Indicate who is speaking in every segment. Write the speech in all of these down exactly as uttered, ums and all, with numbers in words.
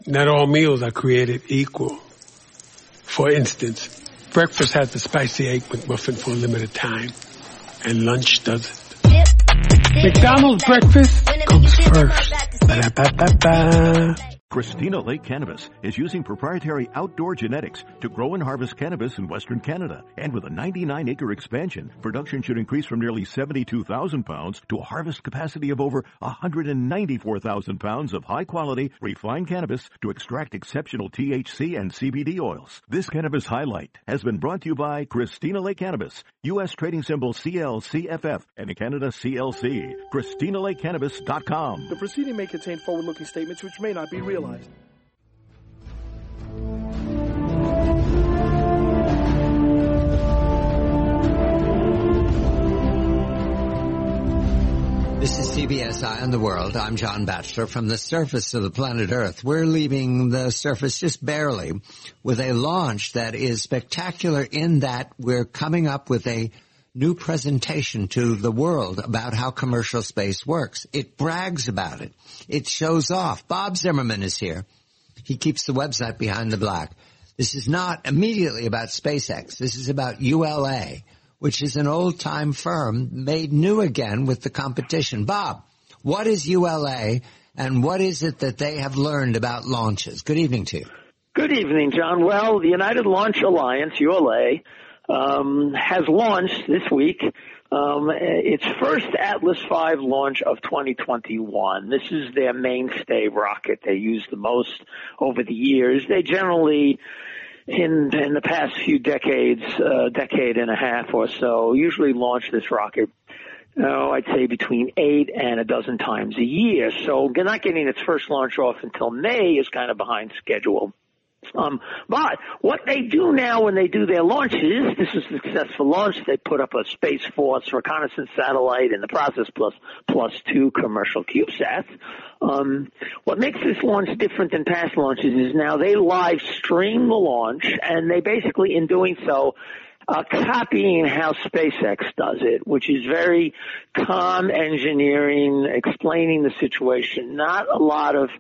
Speaker 1: Not all meals are created equal. For instance, breakfast has the spicy egg McMuffin for a limited time, and lunch doesn't. McDonald's breakfast comes first. Ba-da-ba-ba-ba.
Speaker 2: Christina Lake Cannabis is using proprietary outdoor genetics to grow and harvest cannabis in Western Canada. And with a ninety-nine acre expansion, production should increase from nearly seventy-two thousand pounds to a harvest capacity of over one hundred ninety-four thousand pounds of high-quality, refined cannabis to extract exceptional T H C and C B D oils. This cannabis highlight has been brought to you by Christina Lake Cannabis, U S trading symbol C L C F F, and in Canada C L C. Christina Lake Cannabis dot com.
Speaker 3: The proceeding may contain forward-looking statements which may not be realized.
Speaker 4: This is C B S Eye on the World. I'm John Batchelor. From the surface of the planet Earth, we're leaving the surface just barely with a launch that is spectacular in that we're coming up with a new presentation to the world about how commercial space works. It brags about it. It shows off. Bob Zimmerman is here. He keeps the website Behind the Black. This is not immediately about SpaceX. This is about U L A, which is an old-time firm made new again with the competition. Bob, what is U L A, and what is it that they have learned about launches? Good evening to you.
Speaker 5: Good evening, John. Well, the United Launch Alliance, U L A, um, has launched this week um, its first Atlas five launch of twenty twenty-one. This is their mainstay rocket they use the most over the years. They generally, in in the past few decades, uh, decade and a half or so, usually launch this rocket, oh, I'd say between eight and a dozen times a year. So not getting its first launch off until May is kind of behind schedule. Um, but what they do now when they do their launches, this is a successful launch. They put up a Space Force reconnaissance satellite in the process, plus plus two commercial CubeSats. Um, what makes this launch different than past launches is now they live stream the launch, and they basically, in doing so, uh, copying how SpaceX does it, which is very calm engineering, explaining the situation, not a lot of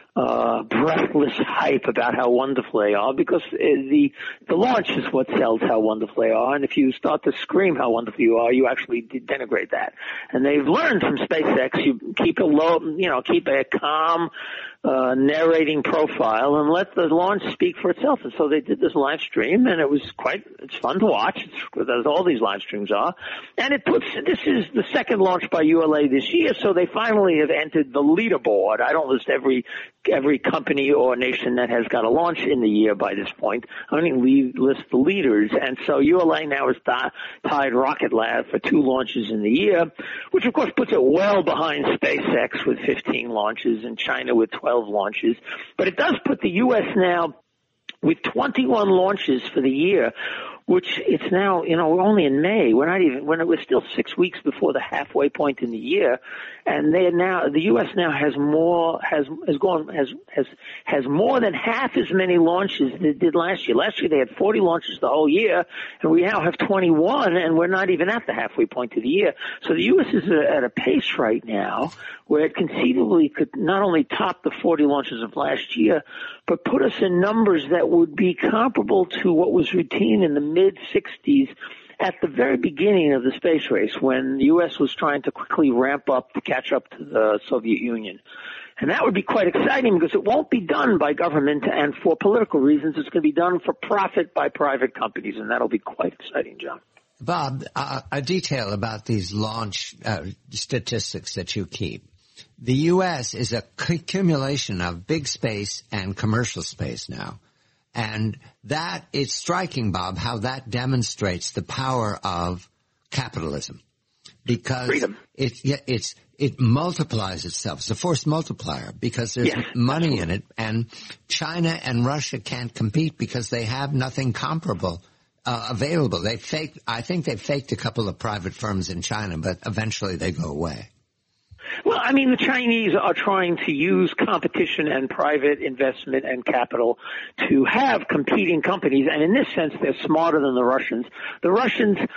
Speaker 5: uh breathless hype about how wonderful they are, because the the launch is what sells how wonderful they are, and if you start to scream how wonderful you are, you actually denigrate that. And they've learned from SpaceX, you keep a low, you know, keep a calm uh narrating profile and let the launch speak for itself. And so they did this live stream, and it was quite, it's fun to watch, it's, as all these live streams are. And it puts, this is the second launch by U L A this year, so they finally have entered the leaderboard. I don't list every every company or nation that has got a launch in the year by this point. I only list the leaders. And so U L A now is tied Rocket Lab for two launches in the year, which of course puts it well behind SpaceX with fifteen launches and China with twelve launches. But it does put the U S now with twenty-one launches for the year, which it's now, you know, we're only in May. We're not even, when it was still six weeks before the halfway point in the year. And they are now, the U S now has more, has, has gone, has, has, has more than half as many launches than it did last year. Last year they had forty launches the whole year, and we now have twenty-one, and we're not even at the halfway point of the year. So the U S is at a pace right now where it conceivably could not only top the forty launches of last year, but put us in numbers that would be comparable to what was routine in the mid sixties at the very beginning of the space race, when the U S was trying to quickly ramp up to catch up to the Soviet Union. And that would be quite exciting, because it won't be done by government and for political reasons. It's going to be done for profit by private companies, and that'll be quite exciting, John.
Speaker 4: Bob, uh, a detail about these launch uh, statistics that you keep. The U S is a accumulation of big space and commercial space now. And that, it's striking, Bob, how that demonstrates the power of capitalism. Because
Speaker 5: Freedom.
Speaker 4: it, it's, it multiplies itself. It's a force multiplier because there's
Speaker 5: yes,
Speaker 4: money
Speaker 5: absolutely.
Speaker 4: in it. And China and Russia can't compete because they have nothing comparable uh, available. They faked, I think they faked a couple of private firms in China, but eventually they go away.
Speaker 5: Well, I mean, the Chinese are trying to use competition and private investment and capital to have competing companies, and in this sense, they're smarter than the Russians. The Russians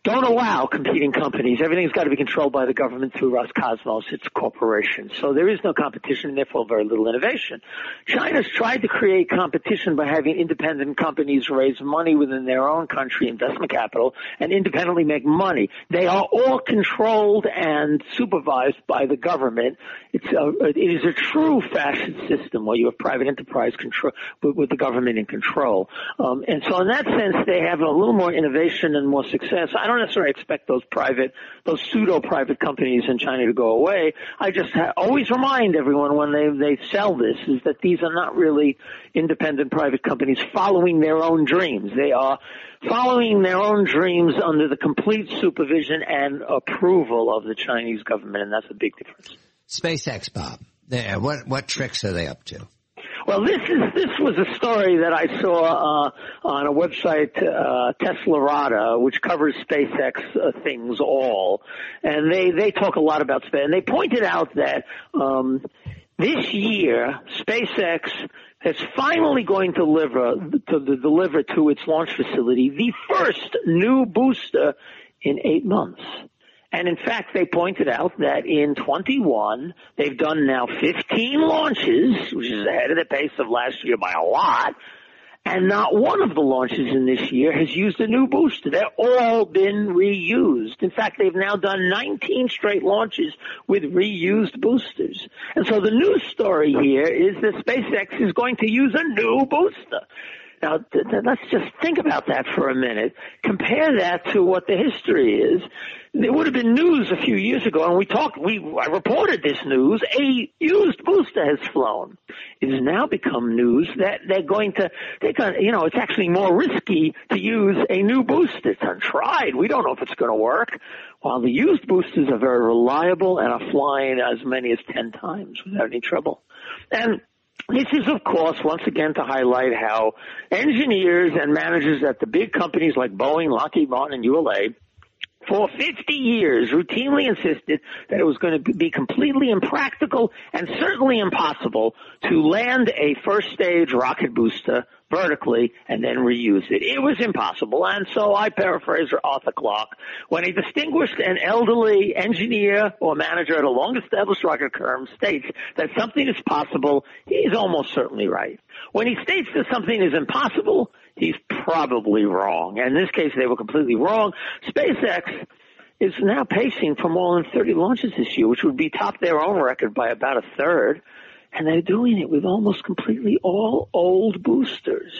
Speaker 5: don't allow competing companies. Everything's got to be controlled by the government through Roscosmos. It's a corporation. So there is no competition, and therefore very little innovation. China's tried to create competition by having independent companies raise money within their own country, investment capital, and independently make money. They are all controlled and supervised by the government. It's a, it is a true fascist system where you have private enterprise control with, with the government in control. Um, and so in that sense, they have a little more innovation and more success. I don't necessarily expect those private, those pseudo-private companies in China to go away. I just ha- always remind everyone when they, they sell this is that these are not really independent private companies following their own dreams. They are following their own dreams under the complete supervision and approval of the Chinese government, and that's a big difference.
Speaker 4: SpaceX, Bob. There, what what tricks are they up to?
Speaker 5: Well, this is this was a story that I saw uh, on a website, uh, Teslarata, which covers SpaceX uh, things all, and they they talk a lot about space. And they pointed out that um, this year SpaceX is finally going to deliver to, to deliver to its launch facility the first new booster in eight months. And in fact, they pointed out that in twenty-one, they've done now fifteen launches, which is ahead of the pace of last year by a lot. And not one of the launches in this year has used a new booster. They've all been reused. In fact, they've now done nineteen straight launches with reused boosters. And so the news story here is that SpaceX is going to use a new booster. Now, th- th- let's just think about that for a minute. Compare that to what the history is. There would have been news a few years ago, and we talked, we, I reported this news, a used booster has flown. It has now become news that they're going to, they're going to, you know, it's actually more risky to use a new booster. It's untried. We don't know if it's going to work. While the used boosters are very reliable and are flying as many as ten times without any trouble. And this is, of course, once again to highlight how engineers and managers at the big companies like Boeing, Lockheed Martin, and U L A for fifty years routinely insisted that it was going to be completely impractical and certainly impossible to land a first-stage rocket booster vertically and then reuse it. It was impossible. And so I paraphrase Arthur Clarke. When a distinguished and elderly engineer or manager at a long-established rocket firm states that something is possible, he's almost certainly right. When he states that something is impossible, he's probably wrong. And in this case, they were completely wrong. SpaceX is now pacing for more than thirty launches this year, which would be top their own record by about a third. And they're doing it with almost completely all old boosters.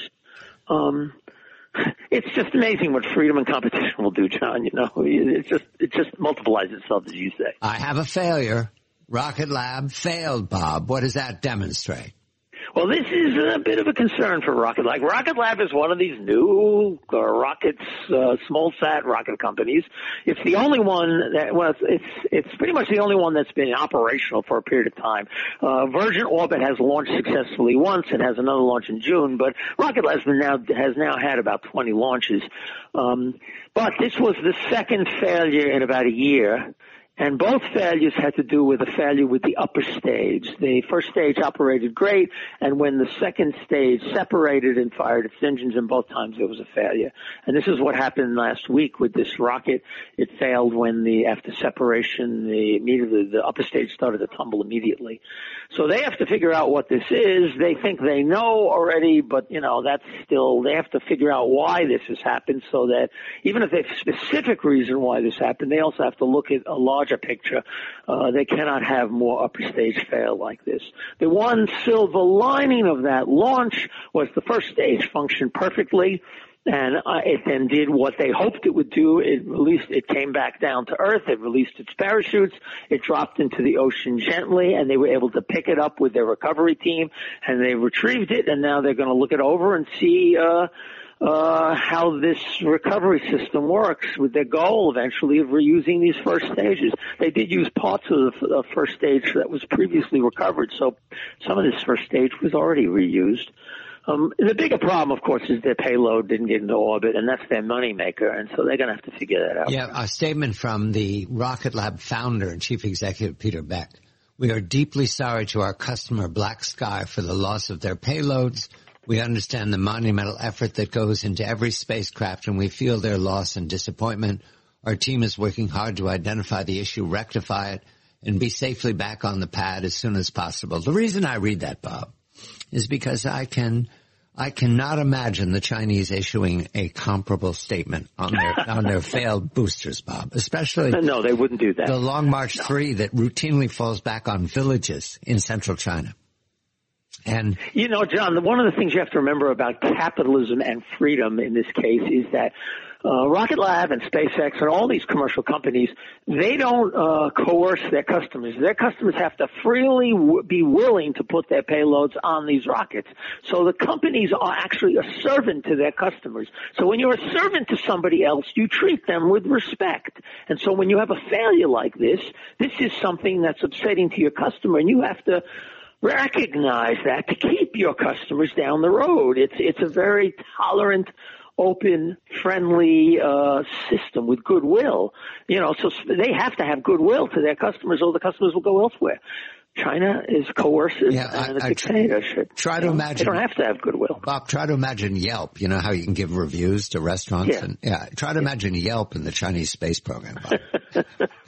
Speaker 5: Um, it's just amazing what freedom and competition will do, John. You know, it just it just multiplies itself, as you say.
Speaker 4: I have a failure. Rocket Lab failed, Bob. What does that demonstrate?
Speaker 5: Well, this is a bit of a concern for Rocket Lab. Rocket Lab is one of these new uh, rockets, uh, small sat rocket companies. It's the only one that, well, it's, it's pretty much the only one that's been operational for a period of time. Uh, Virgin Orbit has launched successfully once. It has another launch in June, but Rocket Lab has now, has now had about twenty launches. Um, but this was the second failure in about a year. And both failures had to do with a failure with the upper stage. The first stage operated great, and when the second stage separated and fired its engines, and both times there was a failure. And this is what happened last week with this rocket. It failed when the, after separation, the immediately, the upper stage started to tumble immediately. So they have to figure out what this is. They think they know already, but, you know, that's still, they have to figure out why this has happened so that even if they have a specific reason why this happened, they also have to look at a larger picture. Uh, they cannot have more upper stage fail like this. The one silver lining of that launch was the first stage functioned perfectly, and uh, it then did what they hoped it would do. It released, it came back down to Earth. It released its parachutes. It dropped into the ocean gently, and they were able to pick it up with their recovery team, and they retrieved it, and now they're going to look it over and see uh Uh, how this recovery system works with their goal eventually of reusing these first stages. They did use parts of the uh, first stage that was previously recovered, so some of this first stage was already reused. Um, the bigger problem, of course, is their payload didn't get into orbit, and that's their moneymaker, and so they're going to have to figure that out.
Speaker 4: Yeah, a statement from the Rocket Lab founder and chief executive, Peter Beck. We are deeply sorry to our customer, Black Sky, for the loss of their payloads. We understand the monumental effort that goes into every spacecraft, and we feel their loss and disappointment. Our team is working hard to identify the issue, rectify it, and be safely back on the pad as soon as possible. The reason I read that, Bob, is because I can, I cannot imagine the Chinese issuing a comparable statement on their, on their failed boosters, Bob, especially.
Speaker 5: No, they wouldn't do that.
Speaker 4: The Long March
Speaker 5: no.
Speaker 4: three that routinely falls back on villages in central China. And
Speaker 5: you know, John, one of the things you have to remember about capitalism and freedom in this case is that uh, Rocket Lab and SpaceX and all these commercial companies, they don't uh, coerce their customers. Their customers have to freely w- be willing to put their payloads on these rockets. So the companies are actually a servant to their customers. So when you're a servant to somebody else, you treat them with respect. And so when you have a failure like this, this is something that's upsetting to your customer, and you have to recognize that to keep your customers down the road. It's it's a very tolerant, open, friendly uh system with goodwill. You know, so they have to have goodwill to their customers, or the customers will go elsewhere. China is coercive
Speaker 4: yeah,
Speaker 5: and
Speaker 4: I,
Speaker 5: a dictatorship.
Speaker 4: Try to
Speaker 5: you know,
Speaker 4: imagine.
Speaker 5: They don't have to have goodwill.
Speaker 4: Bob, try to imagine Yelp. You know how you can give reviews to restaurants?
Speaker 5: Yeah.
Speaker 4: And, yeah. Try to yeah. imagine Yelp in the Chinese space program, Bob.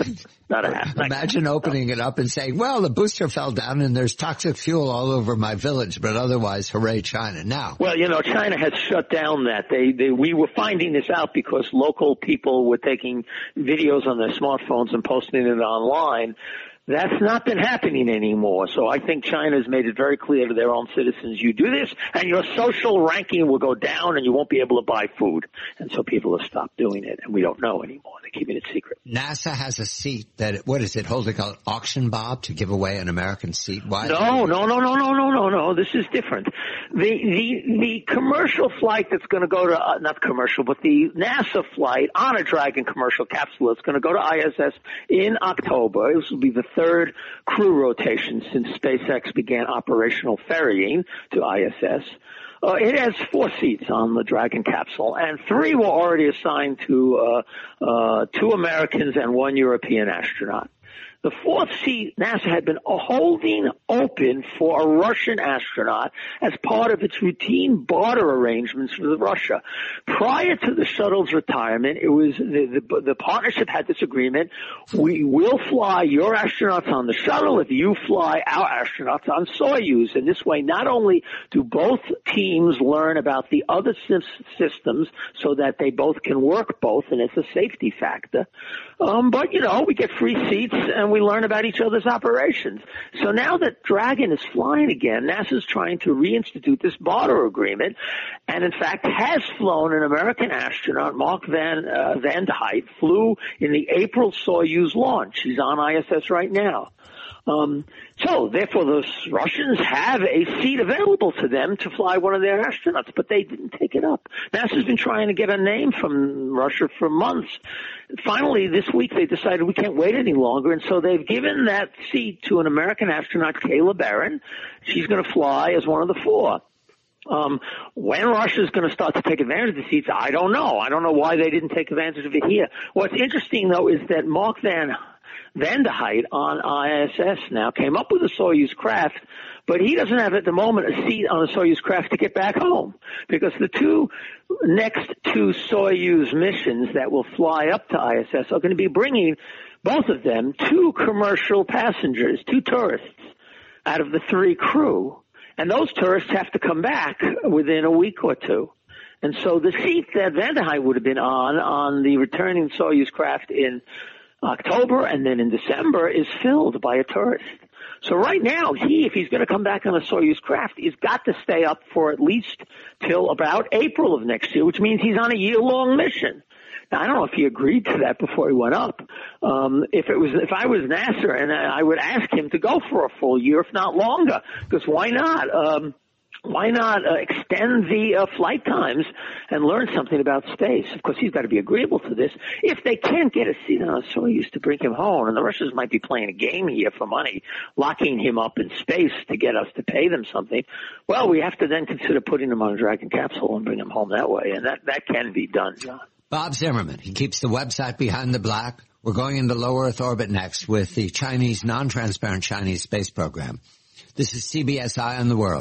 Speaker 5: Not a half.
Speaker 4: Imagine opening it up and saying, well, the booster fell down and there's toxic fuel all over my village, but otherwise, hooray, China. Now.
Speaker 5: Well, you know, China has shut down that. They, they, we were finding this out because local people were taking videos on their smartphones and posting it online. That's not been happening anymore. So I think China has made it very clear to their own citizens, you do this and your social ranking will go down and you won't be able to buy food. And so people have stopped doing it, and we don't know anymore. They're keeping it secret.
Speaker 4: NASA has a seat that, what is it, holding an auction, Bob, to give away an American seat? Why?
Speaker 5: No, no, no, no, no, no, no, no. This is different. The, the, the commercial flight that's going to go to, uh, not commercial, but the NASA flight on a Dragon commercial capsule that's going to go to I S S in October. This will be the third crew rotation since SpaceX began operational ferrying to I S S. Uh, it has four seats on the Dragon capsule, and three were already assigned to uh, uh, two Americans and one European astronaut. The fourth seat NASA had been holding open for a Russian astronaut as part of its routine barter arrangements with Russia. Prior to the shuttle's retirement, it was the, the, the partnership had this agreement: we will fly your astronauts on the shuttle if you fly our astronauts on Soyuz. And this way, not only do both teams learn about the other systems so that they both can work both, and it's a safety factor, um, but, you know, we get free seats and we learn about each other's operations. So now that Dragon is flying again, NASA's trying to reinstitute this barter agreement, and in fact has flown an American astronaut, Mark Van uh, Van de Heit, flew in the April Soyuz launch. He's on I S S right now. Um, so therefore those Russians have a seat available to them to fly one of their astronauts, but they didn't take it up. NASA's been trying to get a name from Russia for months. Finally, this week they decided we can't wait any longer, and so they've given that seat to an American astronaut, Kayla Barron. She's going to fly as one of the four. Um, when Russia's going to start to take advantage of the seats, I don't know. I don't know why they didn't take advantage of it here. What's interesting, though, is that Mark Van Van de Heit on I S S now came up with a Soyuz craft, but he doesn't have at the moment a seat on a Soyuz craft to get back home, because the two next two Soyuz missions that will fly up to I S S are going to be bringing, both of them, two commercial passengers, two tourists out of the three crew. And those tourists have to come back within a week or two. And so the seat that Van de Heit would have been on, on the returning Soyuz craft in October and then in December, is filled by a tourist. So right now, he, if he's going to come back on a Soyuz craft, he's got to stay up for at least till about April of next year, which means he's on a year-long mission. Now, I don't know if he agreed to that before he went up. Um, if it was, if I was NASA, and I would ask him to go for a full year, if not longer, because why not? Um, Why not uh, extend the uh, flight times and learn something about space? Of course, he's got to be agreeable to this. If they can't get a seat on a Soyuz to bring him home, and the Russians might be playing a game here for money, locking him up in space to get us to pay them something, well, we have to then consider putting him on a Dragon capsule and bring him home that way, and that, that can be done, John.
Speaker 4: Bob Zimmerman, he keeps the website Behind the Black. We're going into low Earth orbit next with the Chinese, non-transparent Chinese space program. This is C B S Eye on the World.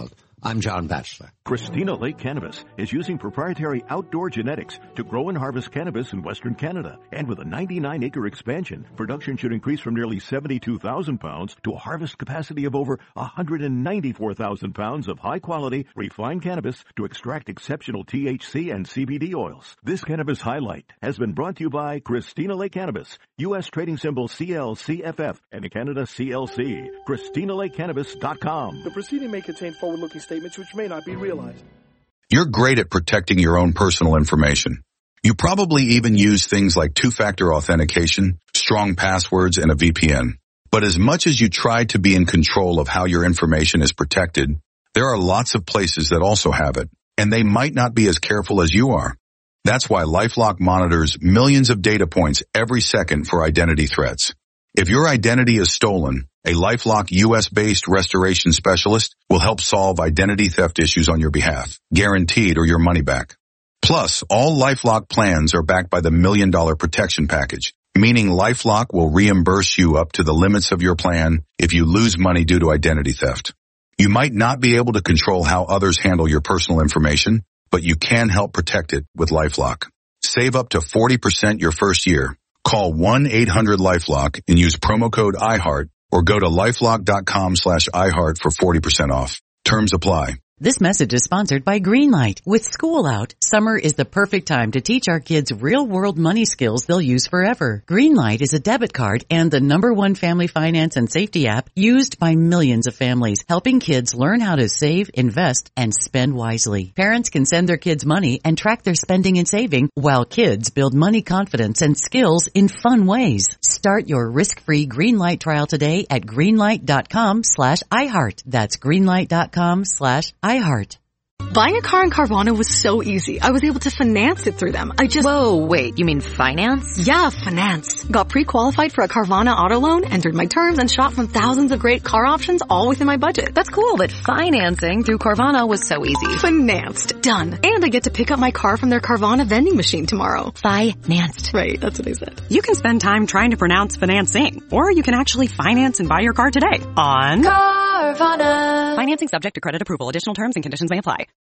Speaker 4: I'm John Batchelor.
Speaker 2: Christina Lake Cannabis is using proprietary outdoor genetics to grow and harvest cannabis in Western Canada. And with a ninety-nine acre expansion, production should increase from nearly seventy-two thousand pounds to a harvest capacity of over one hundred ninety-four thousand pounds of high-quality, refined cannabis to extract exceptional T H C and C B D oils. This cannabis highlight has been brought to you by Christina Lake Cannabis, U S trading symbol C L C F F, and Canada C L C. Christina Lake Cannabis dot com.
Speaker 3: The proceeding may contain forward-looking statements which may not be realized.
Speaker 6: You're great at protecting your own personal information. You probably even use things like two-factor authentication, strong passwords, and a V P N. But as much as you try to be in control of how your information is protected, there are lots of places that also have it, and they might not be as careful as you are. That's why LifeLock monitors millions of data points every second for identity threats. If your identity is stolen, a LifeLock U S-based restoration specialist will help solve identity theft issues on your behalf, guaranteed or your money back. Plus, all LifeLock plans are backed by the Million Dollar Protection Package, meaning LifeLock will reimburse you up to the limits of your plan if you lose money due to identity theft. You might not be able to control how others handle your personal information, but you can help protect it with LifeLock. Save up to forty percent your first year. Call one eight hundred LifeLock and use promo code iHeart or go to lifelock.com slash iHeart for forty percent off. Terms apply.
Speaker 7: This message is sponsored by Greenlight. With school out, summer is the perfect time to teach our kids real-world money skills they'll use forever. Greenlight is a debit card and the number one family finance and safety app used by millions of families, helping kids learn how to save, invest, and spend wisely. Parents can send their kids money and track their spending and saving, while kids build money confidence and skills in fun ways. Start your risk-free Greenlight trial today at greenlight.com slash iHeart. That's greenlight.com slash iHeart. iHeart.
Speaker 8: Buying a car in Carvana was so easy. I was able to finance it through them. I just...
Speaker 9: Whoa, wait, you mean finance?
Speaker 8: Yeah, finance. Got pre-qualified for a Carvana auto loan, entered my terms, and shot from thousands of great car options all within my budget.
Speaker 9: That's cool, but financing through Carvana was so easy.
Speaker 8: Financed. Done. And I get to pick up my car from their Carvana vending machine tomorrow.
Speaker 9: Financed.
Speaker 8: Right, that's what I said.
Speaker 10: You can spend time trying to pronounce financing, or you can actually finance and buy your car today on
Speaker 9: Carvana.
Speaker 10: Financing subject to credit approval. Additional terms and conditions may apply.